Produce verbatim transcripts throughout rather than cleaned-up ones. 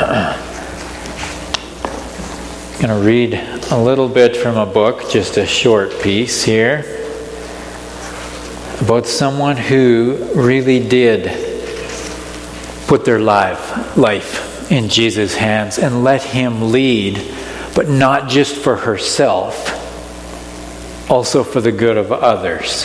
I'm going to read a little bit from a book, just a short piece here, about someone who really did put their life, life in Jesus' hands and let Him lead, but not just for herself, also for the good of others.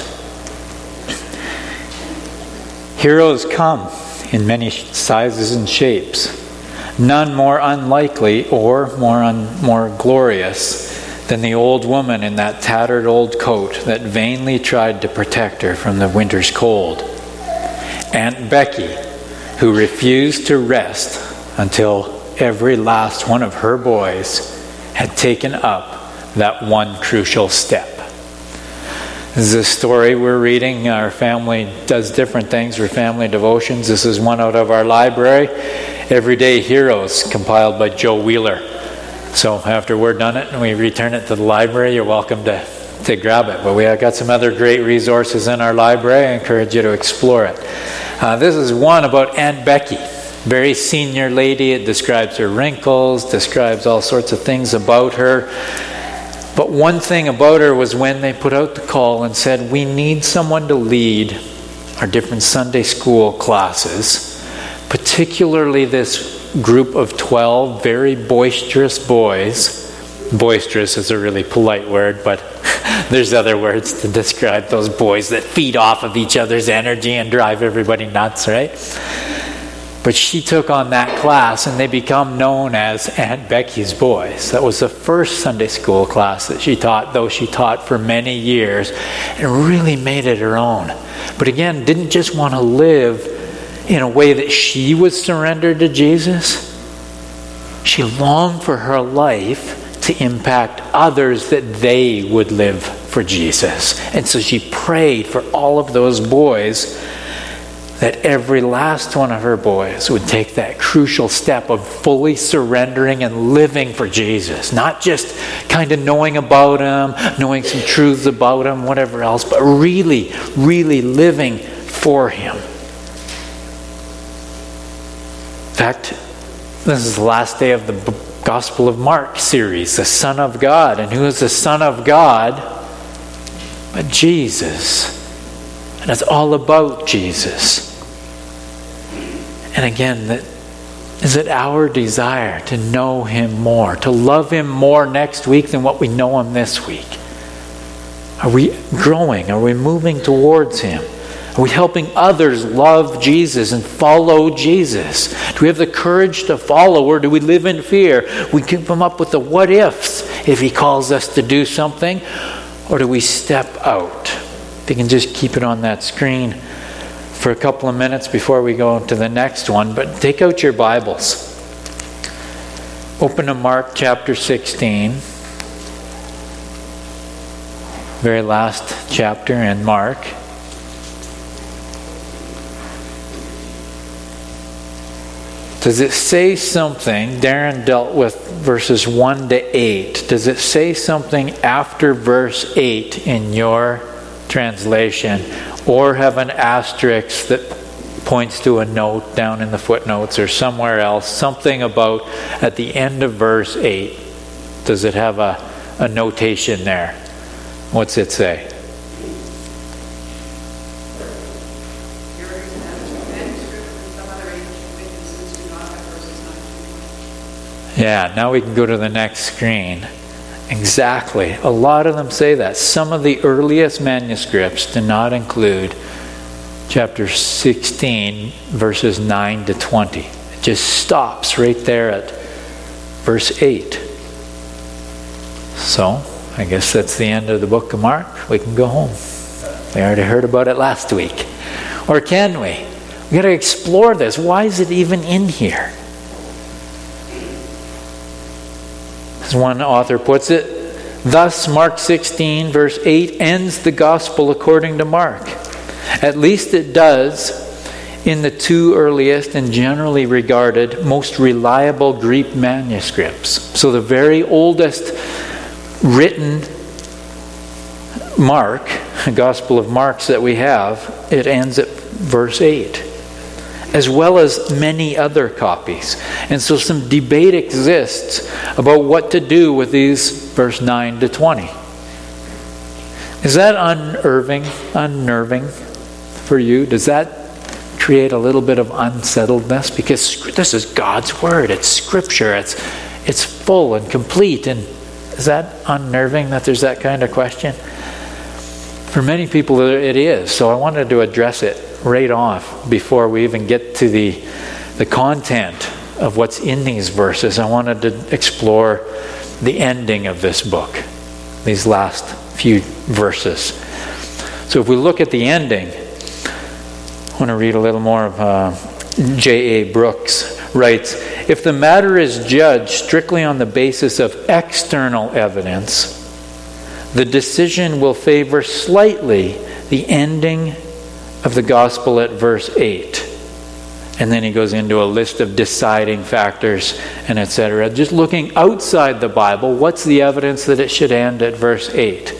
Heroes come in many sizes and shapes. None more unlikely or more un, more glorious than the old woman in that tattered old coat that vainly tried to protect her from the winter's cold. Aunt Becky, who refused to rest until every last one of her boys had taken up that one crucial step. This is a story we're reading. Our family does different things for family devotions. This is one out of our library. Everyday Heroes, compiled by Joe Wheeler. So after we're done it and we return it to the library, you're welcome to, to grab it. But we have got some other great resources in our library. I encourage you to explore it. Uh, this is one about Aunt Becky. Very senior lady. It describes her wrinkles, describes all sorts of things about her. But one thing about her was when they put out the call and said, we need someone to lead our different Sunday school classes, particularly this group of twelve very boisterous boys. Boisterous is a really polite word, but there's other words to describe those boys that feed off of each other's energy and drive everybody nuts, right? But she took on that class and they become known as Aunt Becky's Boys. That was the first Sunday school class that she taught, though she taught for many years and really made it her own. But again, didn't just want to live in a way that she was surrendered to Jesus. She longed for her life to impact others that they would live for Jesus. And so she prayed for all of those boys that every last one of her boys would take that crucial step of fully surrendering and living for Jesus. Not just kind of knowing about Him, knowing some truths about Him, whatever else, but really, really living for Him. In fact, this is the last day of the Gospel of Mark series, the Son of God. And who is the Son of God but Jesus? And it's all about Jesus. And again, that is it our desire to know Him more, to love Him more next week than what we know Him this week? Are we growing? Are we moving towards Him? Are we helping others love Jesus and follow Jesus? Do we have the courage to follow, or do we live in fear? We can come up with the what ifs if He calls us to do something, or do we step out? If you can just keep it on that screen for a couple of minutes before we go to the next one. But take out your Bibles. Open to Mark chapter sixteen. Very last chapter in Mark. Does it say something? Darren dealt with verses one to eight. Does it say something after verse eight in your translation, or have an asterisk that points to a note down in the footnotes or somewhere else, something about at the end of verse eight? Does it have a, a notation there? What's it say? Yeah, now we can go to the next screen. Exactly. A lot of them say that. Some of the earliest manuscripts do not include chapter sixteen, verses nine to twenty. It just stops right there at verse eight. So, I guess that's the end of the book of Mark. We can go home. We already heard about it last week. Or can we? We've got to explore this. Why is it even in here? As one author puts it, thus Mark sixteen verse eight ends the gospel according to Mark. At least it does in the two earliest and generally regarded most reliable Greek manuscripts. So the very oldest written Mark, the Gospel of Mark that we have, it ends at verse eight. as well as many other copies. And so some debate exists about what to do with these verse nine to twenty. Is that unnerving, unnerving for you? Does that create a little bit of unsettledness? Because this is God's word. It's scripture. It's it's full and complete. And is that unnerving that there's that kind of question? For many people it is. So I wanted to address it right off before we even get to the the content of what's in these verses. I wanted to explore the ending of this book, these last few verses. So if we look at the ending, I want to read a little more of uh, J A Brooks writes, if the matter is judged strictly on the basis of external evidence, the decision will favor slightly the ending of the gospel at verse eight. And then he goes into a list of deciding factors and et cetera. Just looking outside the Bible, what's the evidence that it should end at verse eight?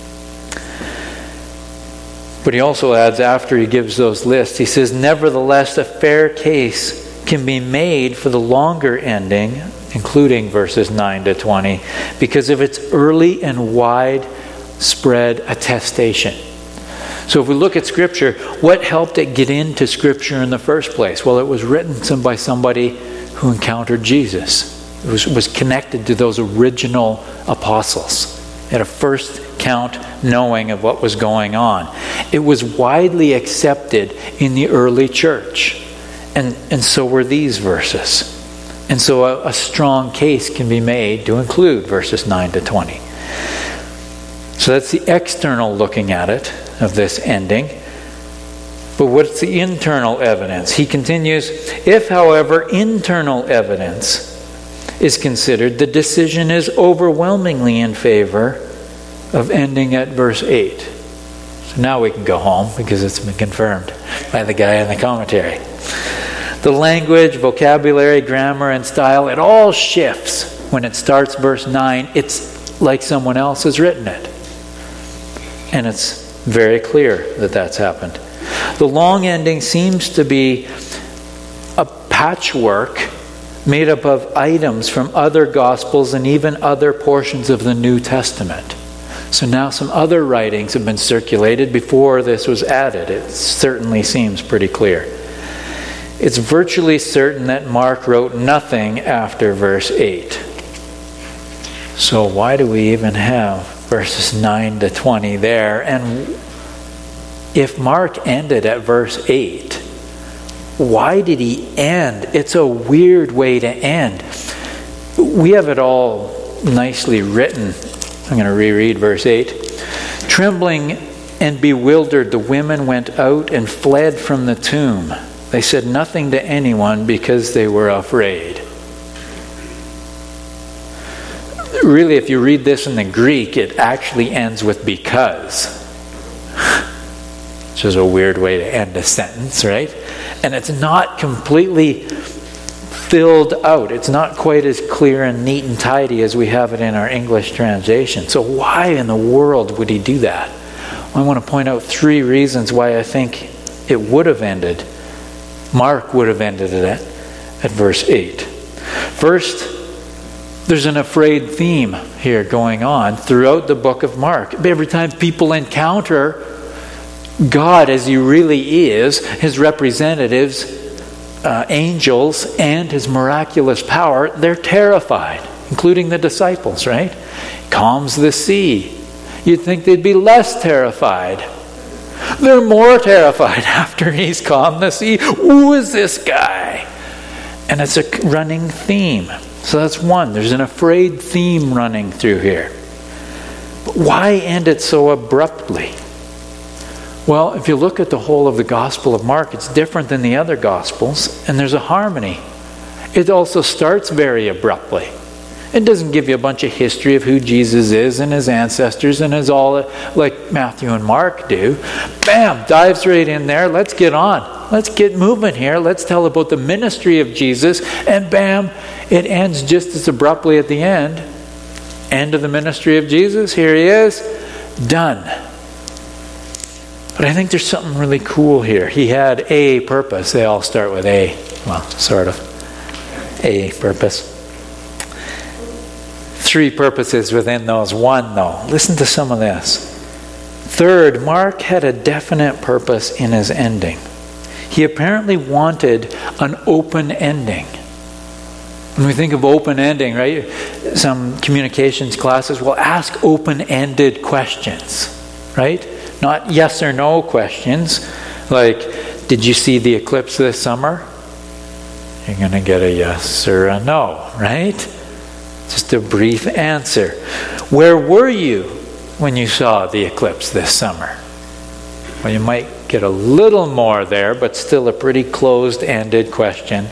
But he also adds, after he gives those lists, he says, nevertheless, a fair case can be made for the longer ending, including verses nine to twenty, because of its early and widespread attestation. So if we look at Scripture, what helped it get into Scripture in the first place? Well, it was written by somebody who encountered Jesus. It was, was connected to those original apostles. It had a first count knowing of what was going on. It was widely accepted in the early church. And, and so were these verses. And so a, a strong case can be made to include verses nine to twenty. So that's the external looking at it of this ending. But what's the internal evidence? He continues, if, however, internal evidence is considered, the decision is overwhelmingly in favor of ending at verse eight. So now we can go home because it's been confirmed by the guy in the commentary. The language, vocabulary, grammar, and style, it all shifts when it starts verse nine. It's like someone else has written it. And it's very clear that that's happened. The long ending seems to be a patchwork made up of items from other Gospels and even other portions of the New Testament. So now some other writings have been circulated before this was added. It certainly seems pretty clear. It's virtually certain that Mark wrote nothing after verse eight. So why do we even have verses nine to twenty there? And if Mark ended at verse eight, why did he end? It's a weird way to end. We have it all nicely written. I'm going to reread verse eight. Trembling and bewildered, the women went out and fled from the tomb. They said nothing to anyone because they were afraid. Really, if you read this in the Greek, it actually ends with because. Which is a weird way to end a sentence, right? And it's not completely filled out. It's not quite as clear and neat and tidy as we have it in our English translation. So why in the world would he do that? Well, I want to point out three reasons why I think it would have ended. Mark would have ended it at, at verse eight. First, there's an afraid theme here going on throughout the book of Mark. Every time people encounter God as he really is, his representatives, uh, angels, and his miraculous power, they're terrified, including the disciples, right? Calms the sea. You'd think they'd be less terrified. They're more terrified after he's calmed the sea. Who is this guy? And it's a running theme. So that's one. There's an afraid theme running through here. But why end it so abruptly? Well, if you look at the whole of the Gospel of Mark, it's different than the other Gospels, and there's a harmony. It also starts very abruptly. It doesn't give you a bunch of history of who Jesus is and his ancestors and his all like Matthew and Mark do. Bam! Dives right in there. Let's get on. Let's get moving here. Let's tell about the ministry of Jesus. And bam! It ends just as abruptly at the end. End of the ministry of Jesus. Here he is. Done. But I think there's something really cool here. He had a purpose. They all start with A. Well, sort of. A purpose. Three purposes within those. One, though. Listen to some of this. Third, Mark had a definite purpose in his ending. He apparently wanted an open ending. When we think of open ending, right? Some communications classes will ask open-ended questions, right? Not yes or no questions. Like, did you see the eclipse this summer? You're going to get a yes or a no, right? Just a brief answer. Where were you when you saw the eclipse this summer? Well, you might get a little more there, but still a pretty closed-ended question.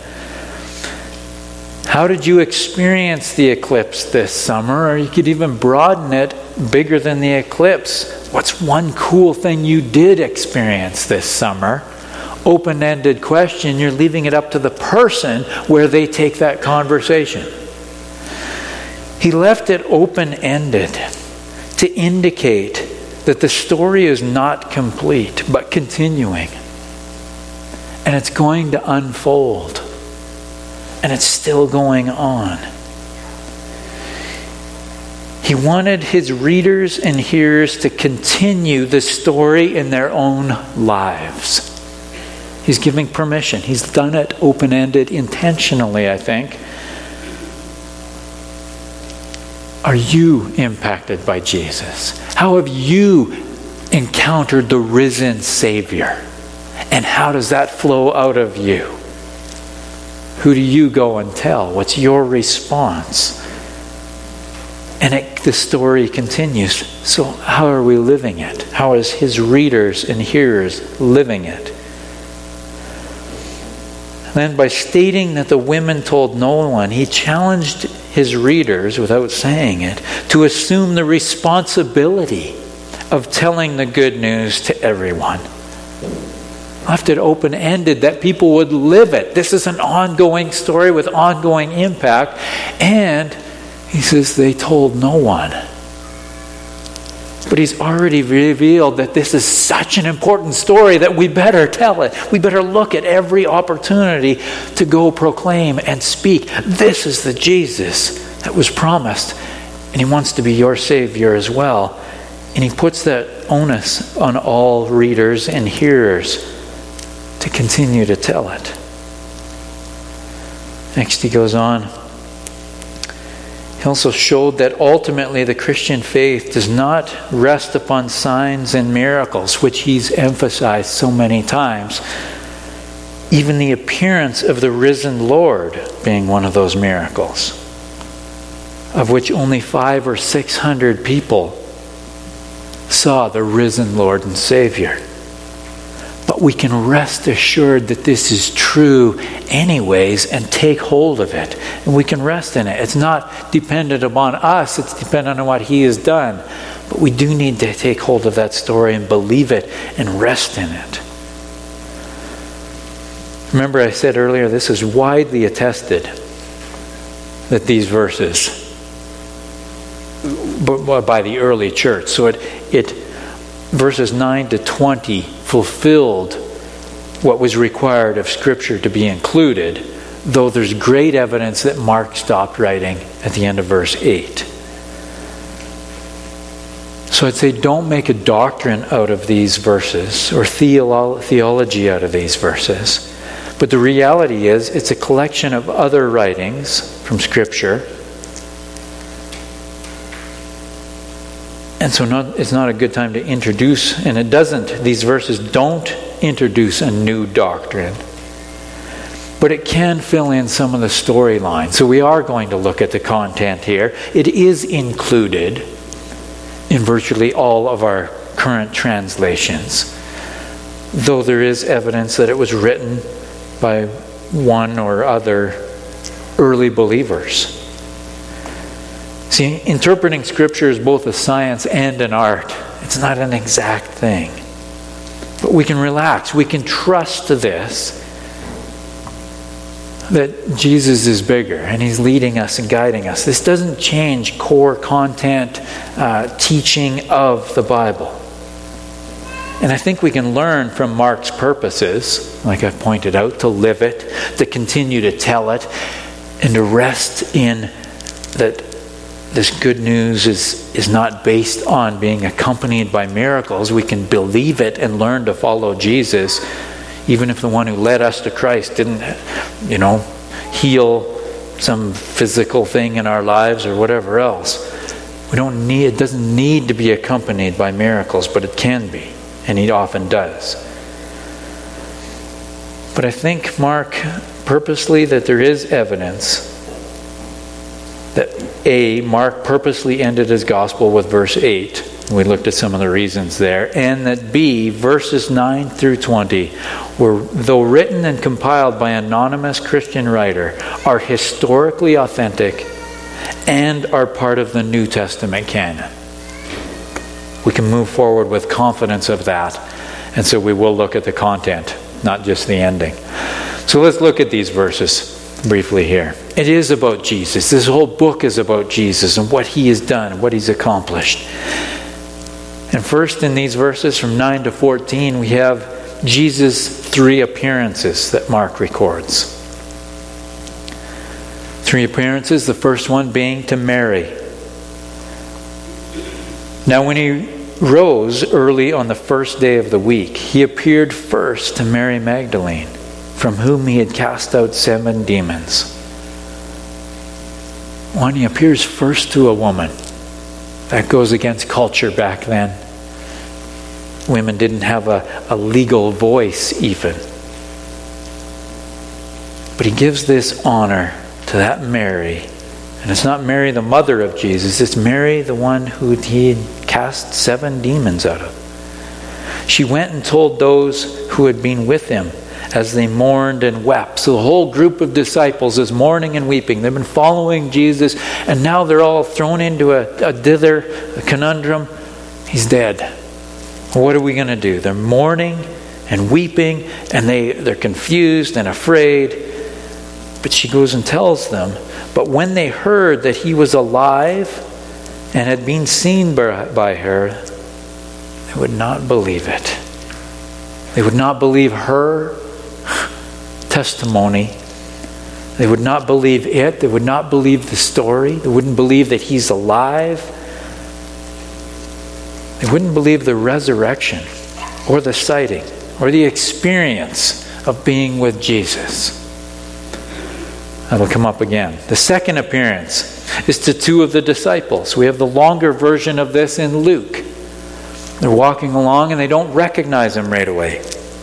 How did you experience the eclipse this summer? Or you could even broaden it bigger than the eclipse. What's one cool thing you did experience this summer? Open-ended question. You're leaving it up to the person where they take that conversation. He left it open-ended to indicate that the story is not complete, but continuing. And it's going to unfold. And it's still going on. He wanted his readers and hearers to continue the story in their own lives. He's giving permission. He's done it open-ended intentionally, I think. Are you impacted by Jesus? How have you encountered the risen Savior? And how does that flow out of you? Who do you go and tell? What's your response? And it, the story continues. So how are we living it? How is his readers and hearers living it? Then by stating that the women told no one, he challenged his readers, without saying it, to assume the responsibility of telling the good news to everyone. Left it open-ended that people would live it. This is an ongoing story with ongoing impact. And he says they told no one. But he's already revealed that this is such an important story that we better tell it. We better look at every opportunity to go proclaim and speak. This is the Jesus that was promised. And he wants to be your Savior as well. And he puts that onus on all readers and hearers to continue to tell it. Next he goes on. He also showed that ultimately the Christian faith does not rest upon signs and miracles, which he's emphasized so many times. Even the appearance of the risen Lord being one of those miracles, of which only five or six hundred people saw the risen Lord and Savior. But we can rest assured that this is true anyways and take hold of it. And we can rest in it. It's not dependent upon us. It's dependent on what he has done. But we do need to take hold of that story and believe it and rest in it. Remember I said earlier, this is widely attested that these verses, by the early church. So it, it verses nine to twenty fulfilled what was required of Scripture to be included, though there's great evidence that Mark stopped writing at the end of verse eight. So I'd say don't make a doctrine out of these verses or theolo- theology out of these verses. But the reality is it's a collection of other writings from Scripture. And so not, it's not a good time to introduce, and it doesn't, these verses don't introduce a new doctrine. But it can fill in some of the storyline. So we are going to look at the content here. It is included in virtually all of our current translations, though there is evidence that it was written by one or other early believers. See, interpreting Scripture is both a science and an art. It's not an exact thing. But we can relax. We can trust this, that Jesus is bigger and he's leading us and guiding us. This doesn't change core content, uh, teaching of the Bible. And I think we can learn from Mark's purposes, like I've pointed out, to live it, to continue to tell it, and to rest in that this good news is, is not based on being accompanied by miracles. We can believe it and learn to follow Jesus, even if the one who led us to Christ didn't, you know, heal some physical thing in our lives or whatever else. We don't need, it doesn't need to be accompanied by miracles, but it can be, and he often does. But I think Mark purposely that there is evidence that A, Mark purposely ended his gospel with verse eight. We looked at some of the reasons there. And that B, verses nine through twenty, were, though written and compiled by an anonymous Christian writer, are historically authentic and are part of the New Testament canon. We can move forward with confidence of that. And so we will look at the content, not just the ending. So let's look at these verses briefly here. It is about Jesus. This whole book is about Jesus and what he has done, what he's accomplished. And first in these verses from nine to fourteen, we have Jesus' three appearances that Mark records. Three appearances, the first one being to Mary. Now when he rose early on the first day of the week, he appeared first to Mary Magdalene, from whom he had cast out seven demons. When he appears first to a woman, that goes against culture back then. Women didn't have a, a legal voice even. But he gives this honor to that Mary. And it's not Mary the mother of Jesus, it's Mary the one who he had cast seven demons out of. She went and told those who had been with him as they mourned and wept. So the whole group of disciples is mourning and weeping. They've been following Jesus, and now they're all thrown into a, a dither, a conundrum. He's dead. What are we going to do? They're mourning and weeping, and they, they're confused and afraid. But she goes and tells them. But when they heard that he was alive and had been seen by, by her, they would not believe it. They would not believe her testimony. They would not believe it. They would not believe the story. They wouldn't believe that he's alive. They wouldn't believe the resurrection or the sighting or the experience of being with Jesus. That'll come up again. The second appearance is to two of the disciples. We have the longer version of this in Luke. They're walking along and they don't recognize him right away.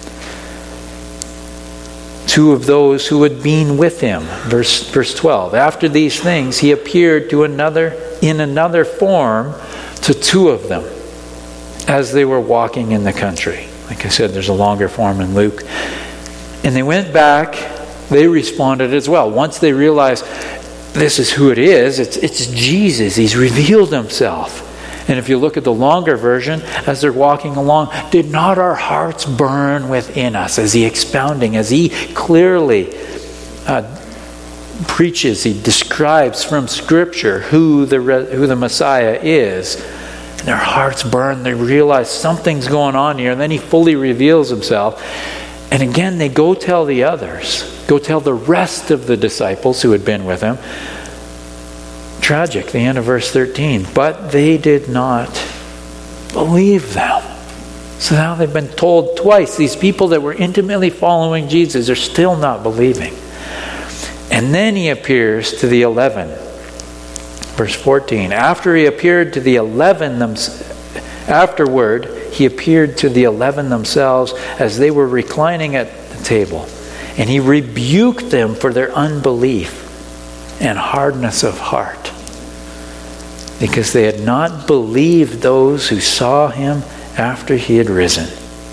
Two of those who had been with him. Verse, verse twelve. After these things, he appeared to another in another form to two of them as they were walking in the country. Like I said, there's a longer form in Luke. And they went back. They responded as well. Once they realized this is who it is, it's, it's Jesus. He's revealed himself. And if you look at the longer version, as they're walking along, did not our hearts burn within us? As he expounding, as he clearly uh, preaches, he describes from Scripture who the who the Messiah is. And their hearts burn. They realize something's going on here. And then he fully reveals himself. And again, they go tell the others. Go tell the rest of the disciples who had been with him. Tragic, the end of verse thirteen. But they did not believe them. So now they've been told twice. These people that were intimately following Jesus are still not believing. And then he appears to the eleven. Verse fourteen. After he appeared to the eleven them, afterward he appeared to the eleven themselves as they were reclining at the table. And he rebuked them for their unbelief and hardness of heart, because they had not believed those who saw him after he had risen.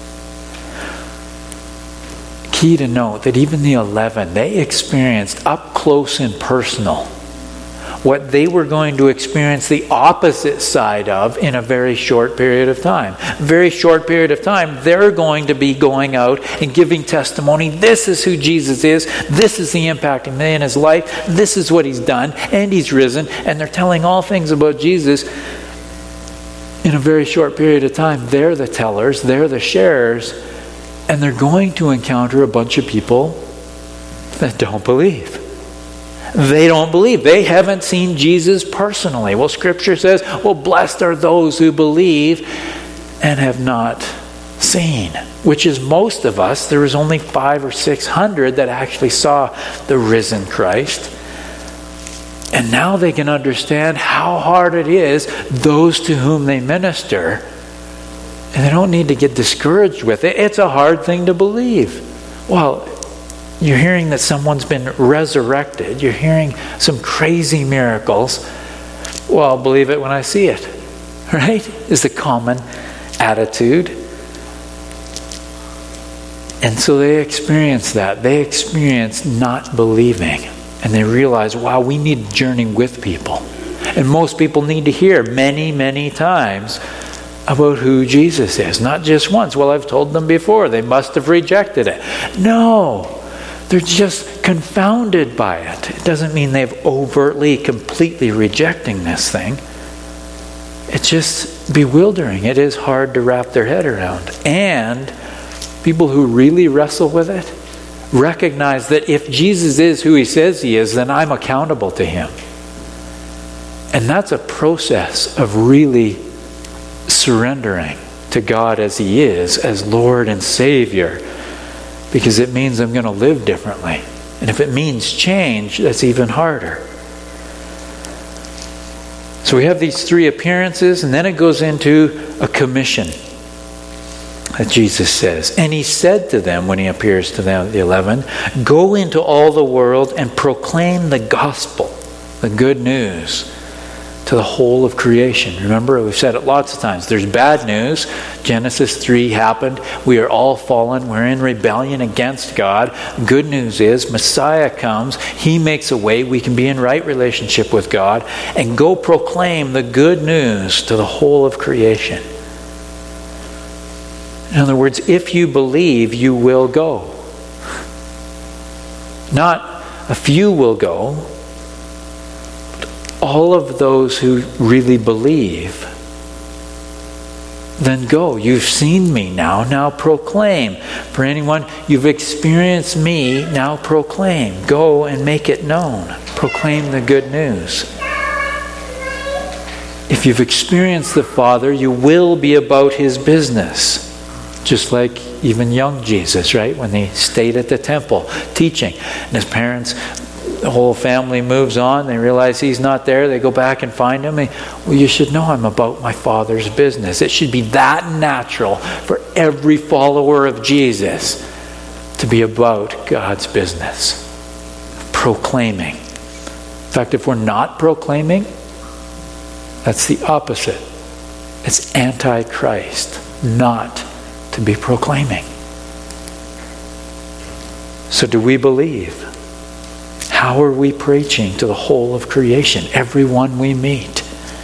Key to note that even the eleven, they experienced up close and personal what they were going to experience the opposite side of in a very short period of time. Very short period of time, they're going to be going out and giving testimony. This is who Jesus is. This is the impact he made in his life. This is what he's done. And he's risen. And they're telling all things about Jesus in a very short period of time, they're the tellers, they're the sharers, and they're going to encounter a bunch of people that don't believe. They don't believe. They haven't seen Jesus personally. Well, Scripture says, well, blessed are those who believe and have not seen, which is most of us. There was only five or six hundred that actually saw the risen Christ. And now they can understand how hard it is, those to whom they minister. And they don't need to get discouraged with it. It's a hard thing to believe. Well, you're hearing that someone's been resurrected. You're hearing some crazy miracles. Well, I'll believe it when I see it. Right? Is the common attitude. And so they experience that. They experience not believing. And they realize, wow, we need to journey with people. And most people need to hear many, many times about who Jesus is. Not just once. Well, I've told them before. They must have rejected it. No. They're just confounded by it. It doesn't mean they've overtly, completely rejecting this thing. It's just bewildering. It is hard to wrap their head around. And people who really wrestle with it recognize that if Jesus is who he says he is, then I'm accountable to him. And that's a process of really surrendering to God as he is, as Lord and Savior. Because it means I'm going to live differently. And if it means change, that's even harder. So we have these three appearances, and then it goes into a commission that Jesus says. And he said to them, when he appears to them, the eleven, go into all the world and proclaim the gospel, the good news, to the whole of creation. Remember, we've said it lots of times. There's bad news. Genesis three happened. We are all fallen. We're in rebellion against God. Good news is Messiah comes. He makes a way. We can be in right relationship with God. And go proclaim the good news to the whole of creation. In other words, if you believe, you will go. Not a few will go. All of those who really believe, then go. You've seen me now, now proclaim. For anyone, you've experienced me, now proclaim. Go and make it known. Proclaim the good news. If you've experienced the Father, you will be about his business. Just like even young Jesus, right? When he stayed at the temple teaching. And his parents, the whole family moves on. They realize he's not there. They go back and find him. And, well, you should know I'm about my Father's business. It should be that natural for every follower of Jesus to be about God's business. Proclaiming. In fact, if we're not proclaiming, that's the opposite. It's anti-Christ. Not to be proclaiming. So do we believe? How are we preaching to the whole of creation? Everyone we meet.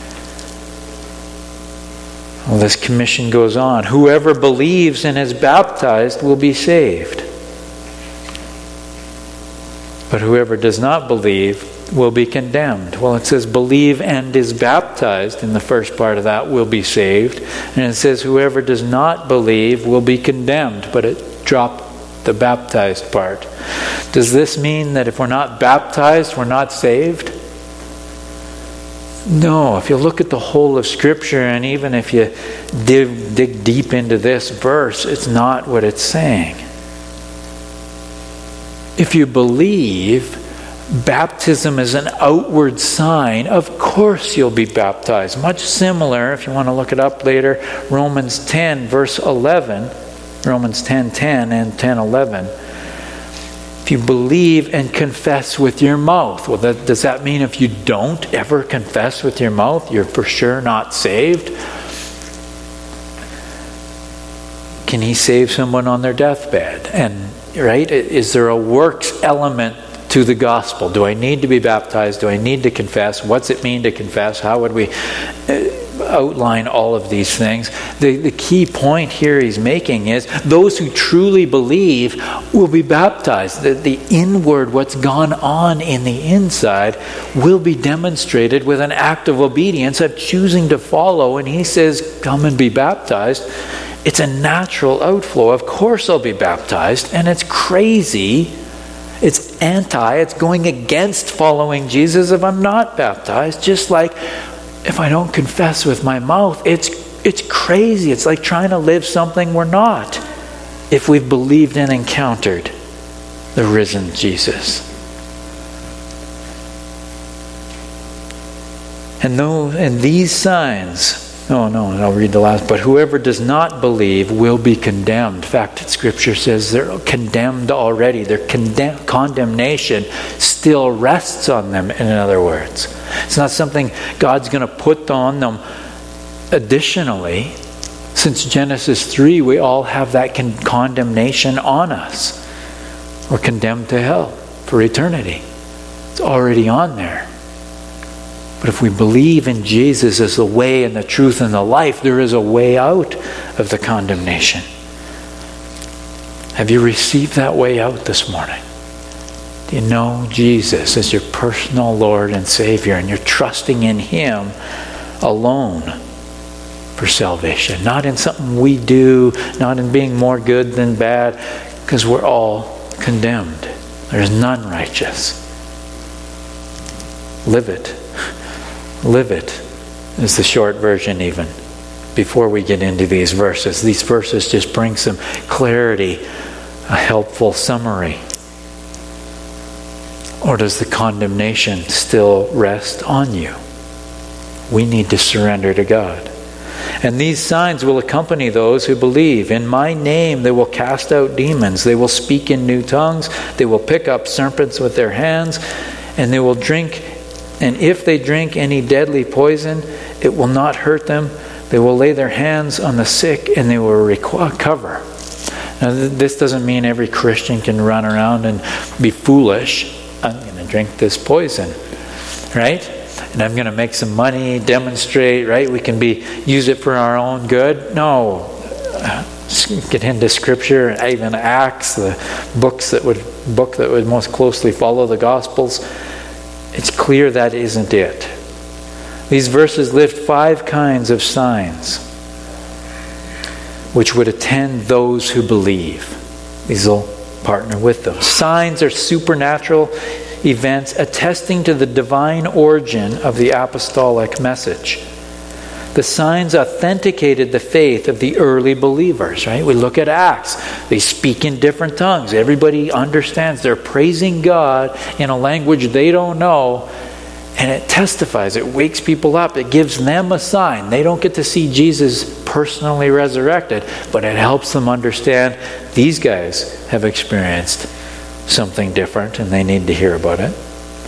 Well, this commission goes on. Whoever believes and is baptized will be saved. But whoever does not believe will be condemned. Well, it says believe and is baptized in the first part of that will be saved. And it says whoever does not believe will be condemned. But it dropped the baptized part. Does this mean that if we're not baptized, we're not saved? No. If you look at the whole of Scripture, and even if you dig, dig deep into this verse, it's not what it's saying. If you believe, baptism is an outward sign. Of course you'll be baptized. Much similar, if you want to look it up later, Romans ten, verse eleven. Romans ten ten and ten eleven. If you believe and confess with your mouth. Well, that, does that mean if you don't ever confess with your mouth, you're for sure not saved? Can he save someone on their deathbed? And, right, is there a works element to the gospel? Do I need to be baptized? Do I need to confess? What's it mean to confess? How would we... Uh, outline all of these things. The, the key point here he's making is those who truly believe will be baptized. The, the inward, what's gone on in the inside, will be demonstrated with an act of obedience, of choosing to follow. And he says, come and be baptized. It's a natural outflow. Of course I'll be baptized. And it's crazy. It's anti. It's going against following Jesus if I'm not baptized. Just like if I don't confess with my mouth, it's it's crazy. It's like trying to live something we're not if we've believed and encountered the risen Jesus. And though, and these signs, oh no, I'll read the last, but whoever does not believe will be condemned. In fact, Scripture says they're condemned already. Their condemn, condemnation still rests on them, in other words. It's not something God's going to put on them additionally. Since Genesis three, we all have that con- condemnation on us. We're condemned to hell for eternity. It's already on there. But if we believe in Jesus as the way and the truth and the life, there is a way out of the condemnation. Have you received that way out this morning? Do you know Jesus as your personal Lord and Savior, and you're trusting in Him alone for salvation? Not in something we do, not in being more good than bad, because we're all condemned. There's none righteous. Live it. Live it is the short version even. Before we get into these verses, these verses just bring some clarity, a helpful summary. Or does the condemnation still rest on you? We need to surrender to God. And these signs will accompany those who believe. In my name they will cast out demons. They will speak in new tongues. They will pick up serpents with their hands. And they will drink, and if they drink any deadly poison, it will not hurt them. They will lay their hands on the sick and they will recover. Now, this doesn't mean every Christian can run around and be foolish. I'm going to drink this poison, right? And I'm going to make some money, demonstrate, right? We can be use it for our own good. No. Get into Scripture, even Acts, the books that would book that would most closely follow the Gospels. It's clear that isn't it. These verses lift five kinds of signs which would attend those who believe. These will partner with them. Signs are supernatural events attesting to the divine origin of the apostolic message. The signs authenticated the faith of the early believers, right? We look at Acts. They speak in different tongues. Everybody understands. They're praising God in a language they don't know. And it testifies. It wakes people up. It gives them a sign. They don't get to see Jesus personally resurrected, but it helps them understand these guys have experienced something different and they need to hear about it.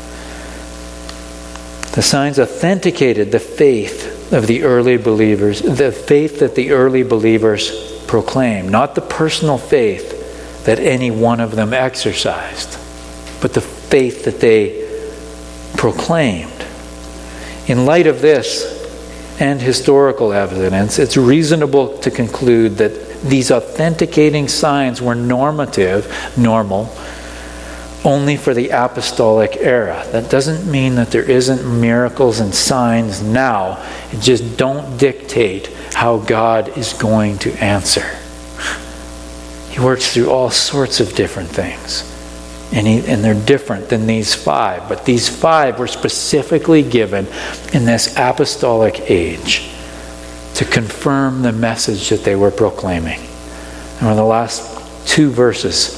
The signs authenticated the faith of the early believers, the faith that the early believers proclaimed, not the personal faith that any one of them exercised, but the faith that they proclaimed. In light of this and historical evidence, it's reasonable to conclude that these authenticating signs were normative, normal, only for the apostolic era. That doesn't mean that there isn't miracles and signs now. It just don't dictate how God is going to answer. He works through all sorts of different things. And, he, and they're different than these five. But these five were specifically given in this apostolic age to confirm the message that they were proclaiming. And the last two verses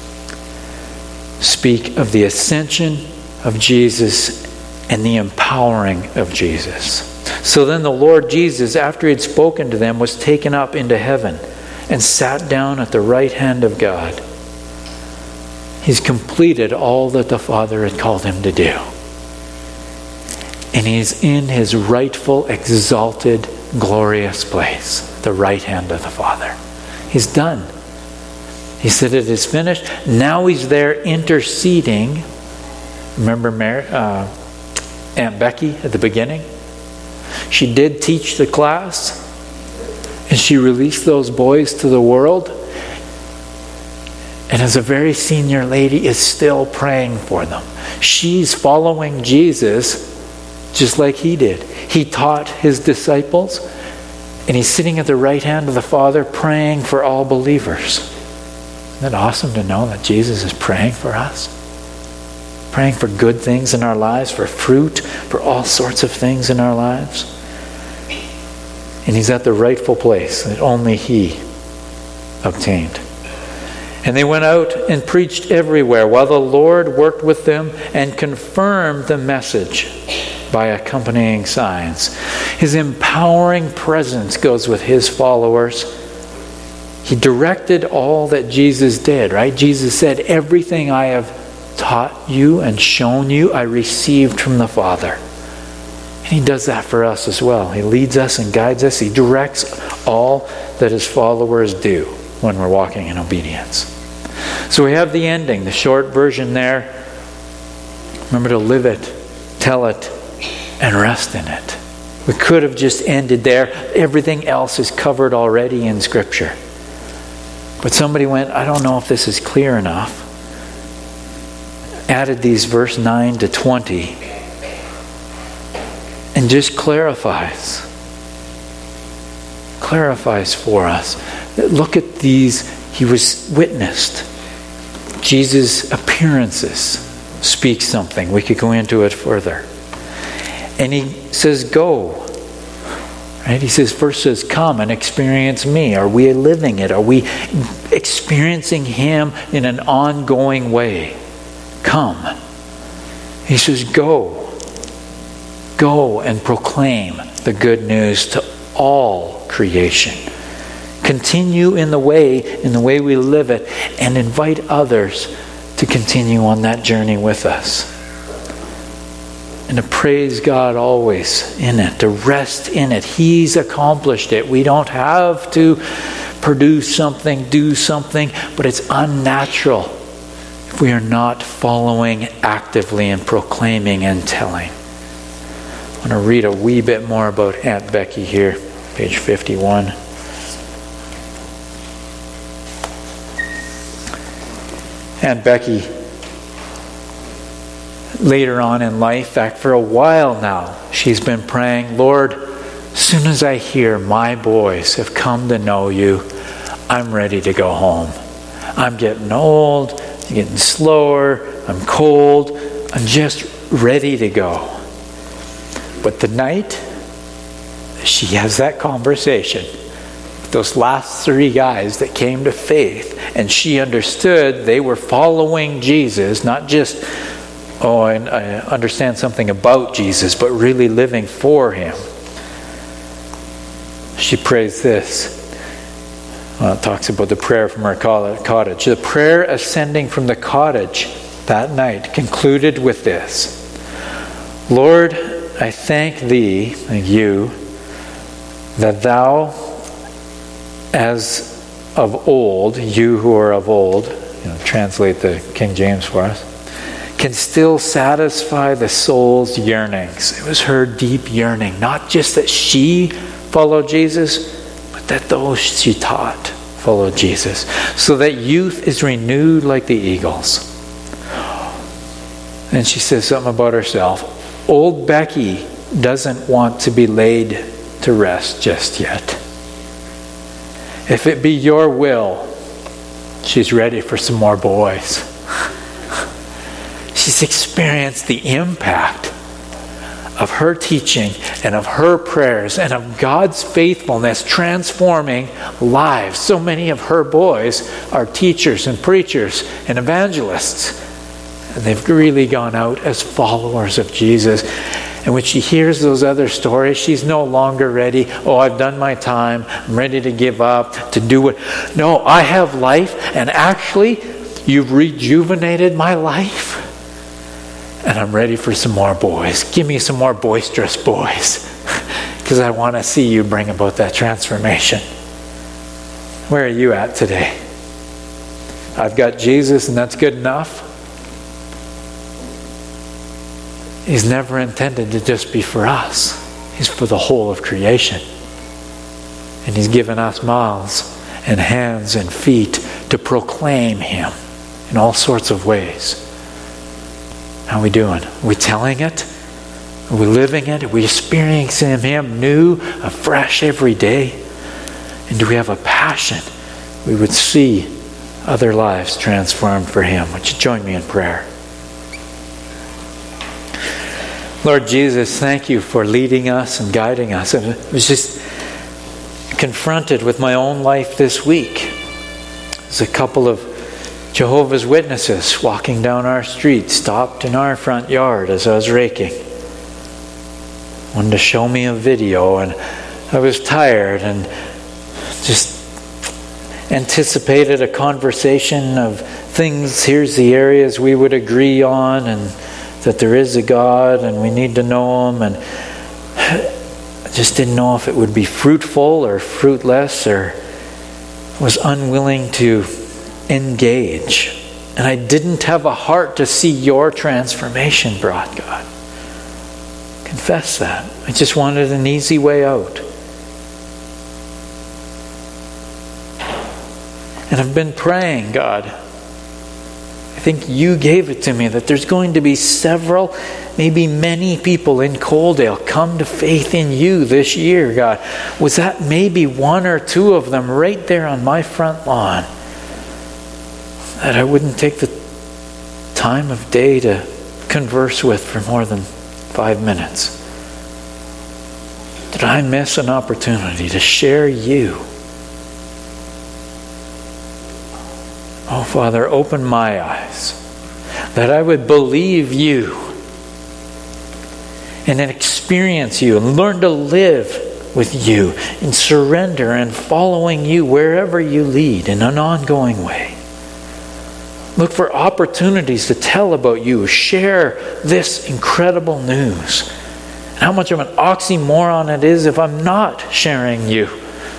speak of the ascension of Jesus and the empowering of Jesus. So then the Lord Jesus, after he had spoken to them, was taken up into heaven and sat down at the right hand of God. He's completed all that the Father had called him to do. And he's in his rightful, exalted, glorious place, the right hand of the Father. He's done. He said it is finished. Now he's there interceding. Remember Mary, uh, Aunt Becky at the beginning? She did teach the class, and she released those boys to the world. And as a very senior lady, is still praying for them. She's following Jesus just like he did. He taught his disciples, and he's sitting at the right hand of the Father praying for all believers. Isn't it awesome to know that Jesus is praying for us? Praying for good things in our lives, for fruit, for all sorts of things in our lives. And he's at the rightful place that only he obtained. And they went out and preached everywhere while the Lord worked with them and confirmed the message by accompanying signs. His empowering presence goes with his followers. He directed all that Jesus did, right? Jesus said, everything I have taught you and shown you, I received from the Father. And he does that for us as well. He leads us and guides us. He directs all that his followers do when we're walking in obedience. So we have the ending, the short version there. Remember to live it, tell it, and rest in it. We could have just ended there. Everything else is covered already in Scripture. But somebody went, I don't know if this is clear enough. Added these verse nine to twenty. And just clarifies. Clarifies for us. Look at these. He was witnessed. Jesus' appearances speak something. We could go into it further. And he says, go. Right? He says, first says, come and experience me. Are we living it? Are we experiencing him in an ongoing way? Come. He says, go. Go and proclaim the good news to all creation. Continue in the way, in the way we live it, and invite others to continue on that journey with us. And to praise God always in it, to rest in it. He's accomplished it. We don't have to produce something, do something, but it's unnatural if we are not following actively and proclaiming and telling. I want to read a wee bit more about Aunt Becky here, page fifty-one. Aunt Becky, later on in life, in fact, for a while now, she's been praying, Lord, as soon as I hear my boys have come to know you, I'm ready to go home. I'm getting old, I'm getting slower, I'm cold, I'm just ready to go. But the night she has that conversation, those last three guys that came to faith, and she understood they were following Jesus, not just, oh, I understand something about Jesus, but really living for him. She prays this. Well, it talks about the prayer from her cottage. The prayer ascending from the cottage that night concluded with this. Lord, I thank thee, thank you, that thou, as of old, you who are of old, you know, translate the King James for us, can still satisfy the soul's yearnings. It was her deep yearning, not just that she followed Jesus, but that those she taught followed Jesus, so that youth is renewed like the eagles. And she says something about herself. Old Becky doesn't want to be laid to rest just yet. If it be your will, she's ready for some more boys. She's experienced the impact of her teaching and of her prayers and of God's faithfulness transforming lives. So many of her boys are teachers and preachers and evangelists. And they've really gone out as followers of Jesus. And when she hears those other stories, she's no longer ready. Oh, I've done my time. I'm ready to give up, to do what. No, I have life. And actually, you've rejuvenated my life. And I'm ready for some more boys. Give me some more boisterous boys. Because I want to see you bring about that transformation. Where are you at today? I've got Jesus and that's good enough. He's never intended to just be for us. is for the whole of creation. And He's given us mouths and hands and feet to proclaim Him in all sorts of ways. How are we doing? Are we telling it? Are we living it? Are we experiencing Him new, afresh every day? And do we have a passion we would see other lives transformed for Him? Would you join me in prayer? Lord Jesus, thank You for leading us and guiding us. I was just confronted with my own life this week. There's a couple of Jehovah's Witnesses walking down our street, stopped in our front yard as I was raking. Wanted to show me a video, and I was tired and just anticipated a conversation of things. Here's the areas we would agree on, and that there is a God and we need to know Him. And I just didn't know if it would be fruitful or fruitless, or was unwilling to engage. And I didn't have a heart to see Your transformation brought, God. Confess that. I just wanted an easy way out. And I've been praying, God. I think You gave it to me that there's going to be several, maybe many people in Coaldale come to faith in You this year, God. Was that maybe one or two of them right there on my front lawn that I wouldn't take the time of day to converse with for more than five minutes? Did I miss an opportunity to share You? Oh, Father, open my eyes that I would believe You and then experience You and learn to live with You and surrender and following You wherever You lead in an ongoing way. Look for opportunities to tell about You, share this incredible news. And how much of an oxymoron it is if I'm not sharing You.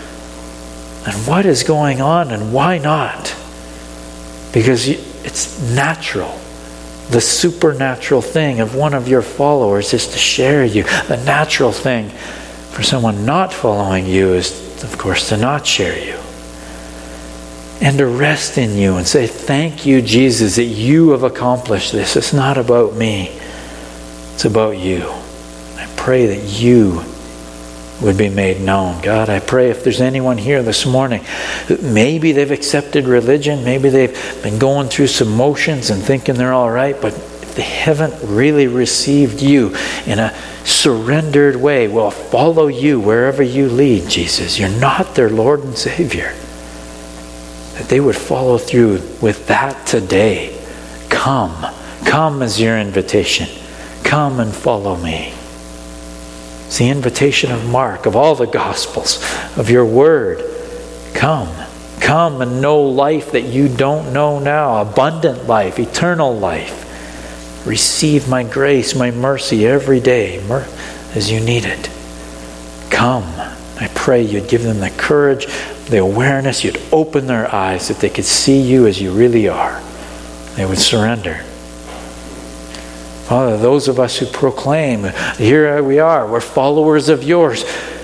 And what is going on and why not? Because it's natural. The supernatural thing of one of Your followers is to share You. The natural thing for someone not following You is, of course, to not share You. And to rest in You and say, thank You, Jesus, that You have accomplished this. It's not about me. It's about You. I pray that You would be made known. God, I pray if there's anyone here this morning, maybe they've accepted religion, maybe they've been going through some motions and thinking they're all right, but if they haven't really received You in a surrendered way, well, follow You wherever You lead, Jesus. You're not their Lord and Savior. That they would follow through with that today. Come. Come is Your invitation. Come and follow Me. It's the invitation of Mark, of all the Gospels, of Your Word. Come. Come and know life that you don't know now. Abundant life, eternal life. Receive My grace, My mercy every day as you need it. Come. I pray You'd give them the courage, the awareness. You'd open their eyes that they could see You as You really are. They would surrender. Father, those of us who proclaim, here we are, we're followers of Yours.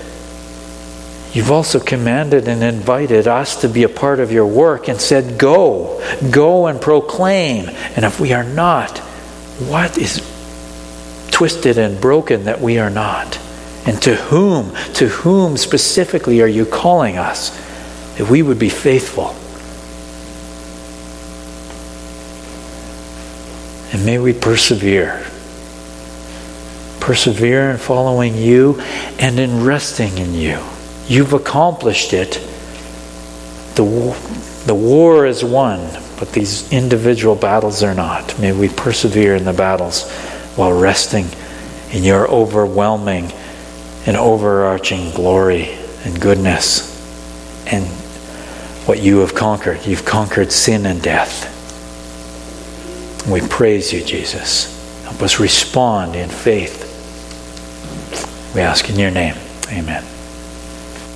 You've also commanded and invited us to be a part of Your work and said, go, go and proclaim. And if we are not, what is twisted and broken that we are not? And to whom, to whom specifically are You calling us? That we would be faithful. And may we persevere. Persevere in following You and in resting in You. You've accomplished it. The, the war is won, but these individual battles are not. May we persevere in the battles while resting in Your overwhelming and overarching glory and goodness and what You have conquered. You've conquered sin and death. We praise You, Jesus. Help us respond in faith. We ask in Your name. Amen.